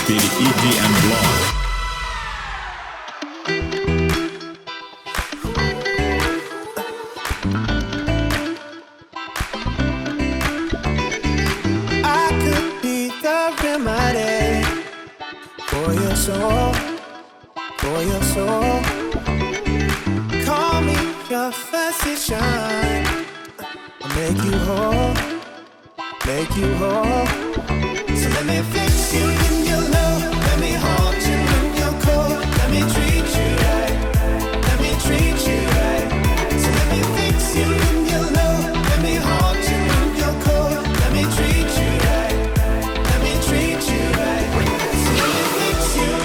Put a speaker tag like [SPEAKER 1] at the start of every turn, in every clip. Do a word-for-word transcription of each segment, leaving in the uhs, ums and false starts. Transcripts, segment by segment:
[SPEAKER 1] Speedy E D M Blog.
[SPEAKER 2] I could be the remedy for your soul, for your soul. Call me your physician. I'll make you whole, make you whole. So let me fix you in your love. Let me hold you when you're cold. Let me treat you right. Let me treat you right. So let me fix you in your love. Let me hold you when you're cold. Let me treat you right. Let me treat you right. So let me fix you.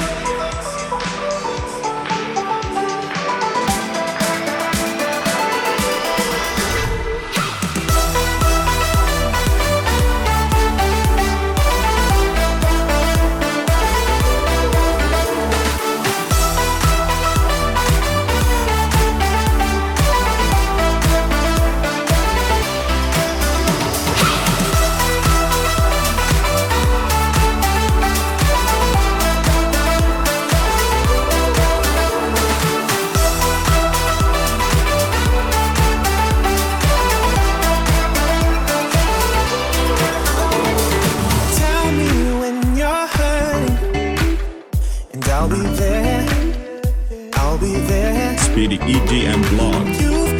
[SPEAKER 2] Tell me when you're hurting, and I'll be there. I'll be there.
[SPEAKER 1] Speedy E D M Blog.
[SPEAKER 2] You